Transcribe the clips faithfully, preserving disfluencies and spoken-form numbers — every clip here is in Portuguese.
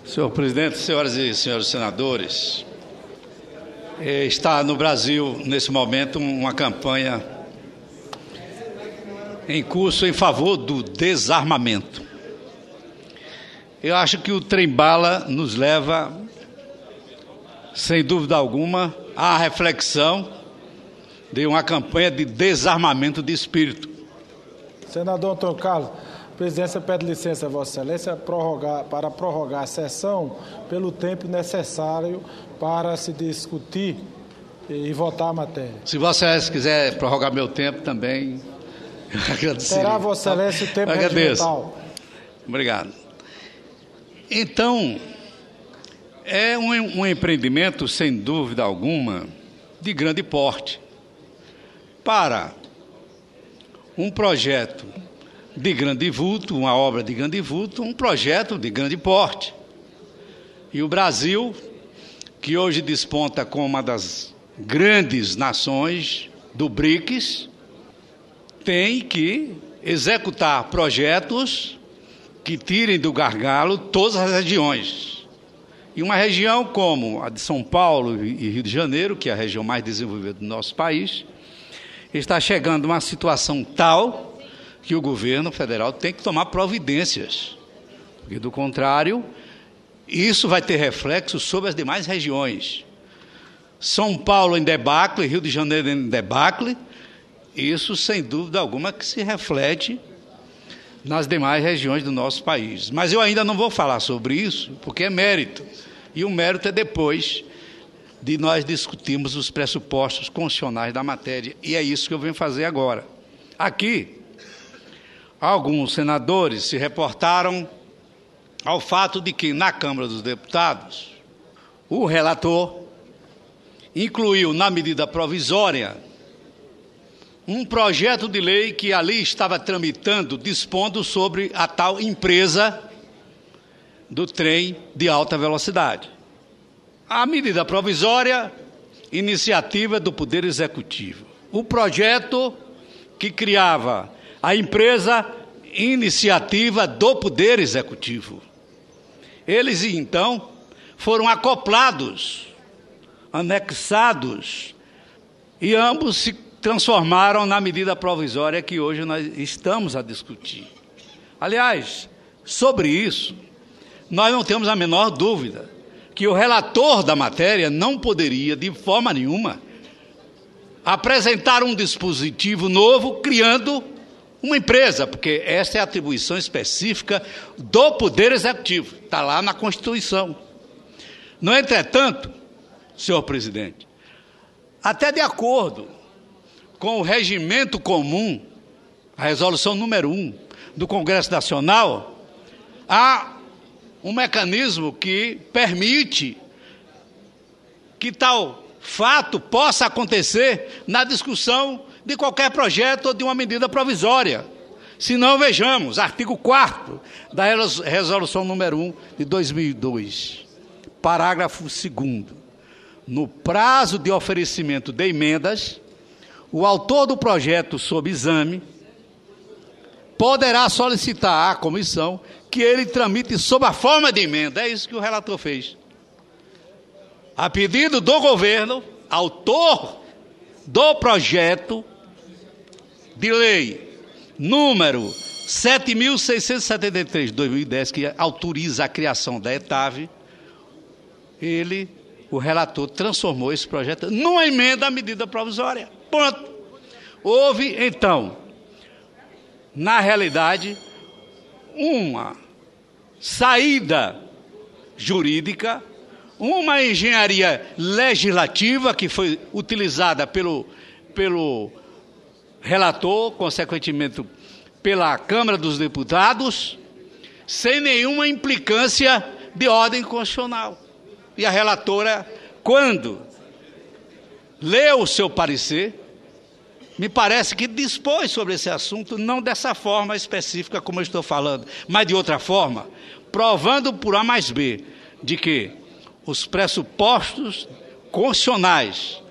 Senhor presidente, senhoras e senhores senadores, está no Brasil, nesse momento, uma campanha em curso em favor do desarmamento. Eu acho que o trem-bala nos leva, sem dúvida alguma, à reflexão de uma campanha de desarmamento de espírito. Senador Antônio Carlos, a presidência pede licença a Vossa Excelência prorrogar, para prorrogar a sessão pelo tempo necessário para se discutir e votar a matéria. Se Vossa Excelência quiser prorrogar meu tempo também, eu agradeceria. Terá Vossa Excelência o tempo regimental. Obrigado. Então, é um, um empreendimento, sem dúvida alguma, de grande porte. Para um projeto de grande vulto, uma obra de grande vulto, um projeto de grande porte. E o Brasil, que hoje desponta como uma das grandes nações do BRICS, tem que executar projetos que tirem do gargalo todas as regiões. E uma região como a de São Paulo e Rio de Janeiro, que é a região mais desenvolvida do nosso país, está chegando uma situação tal que o governo federal tem que tomar providências, porque, do contrário, isso vai ter reflexo sobre as demais regiões. São Paulo em debacle, Rio de Janeiro em debacle, isso, sem dúvida alguma, que se reflete nas demais regiões do nosso país. Mas eu ainda não vou falar sobre isso, porque é mérito, e o mérito é depois de nós discutirmos os pressupostos constitucionais da matéria, e é isso que eu venho fazer agora. Aqui, alguns senadores se reportaram ao fato de que, na Câmara dos Deputados, o relator incluiu na medida provisória um projeto de lei que ali estava tramitando, dispondo sobre a tal empresa do trem de alta velocidade. A medida provisória, iniciativa do Poder Executivo. O projeto que criava a empresa, iniciativa do Poder Executivo. Eles, então, foram acoplados, anexados, e ambos se transformaram na medida provisória que hoje nós estamos a discutir. Aliás, sobre isso, nós não temos a menor dúvida que o relator da matéria não poderia, de forma nenhuma, apresentar um dispositivo novo criando uma empresa, porque essa é a atribuição específica do Poder Executivo, está lá na Constituição. No entretanto, senhor presidente, até de acordo com o regimento comum, a resolução número um do Congresso Nacional, há um mecanismo que permite que tal fato possa acontecer na discussão de qualquer projeto ou de uma medida provisória. Se não, vejamos, artigo quarto da resolução número um de dois mil e dois, parágrafo segundo. No prazo de oferecimento de emendas, o autor do projeto sob exame poderá solicitar à comissão que ele tramite sob a forma de emenda. É isso que o relator fez. A pedido do governo, autor do projeto de lei número sete mil seiscentos e setenta e três de dois mil e dez, que autoriza a criação da ETAV, ele, o relator, transformou esse projeto numa emenda à medida provisória. Ponto. Houve, então, na realidade, uma saída jurídica, uma engenharia legislativa que foi utilizada pelo, pelo relator, consequentemente pela Câmara dos Deputados, sem nenhuma implicância de ordem constitucional. E a relatora, quando leu o seu parecer, me parece que dispôs sobre esse assunto, não dessa forma específica como eu estou falando, mas de outra forma, provando por A mais B, de que os pressupostos constitucionais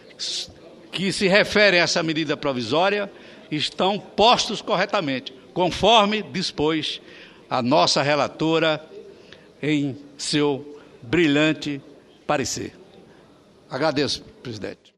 que se referem a essa medida provisória estão postos corretamente, conforme dispôs a nossa relatora em seu brilhante parecer. Agradeço, presidente.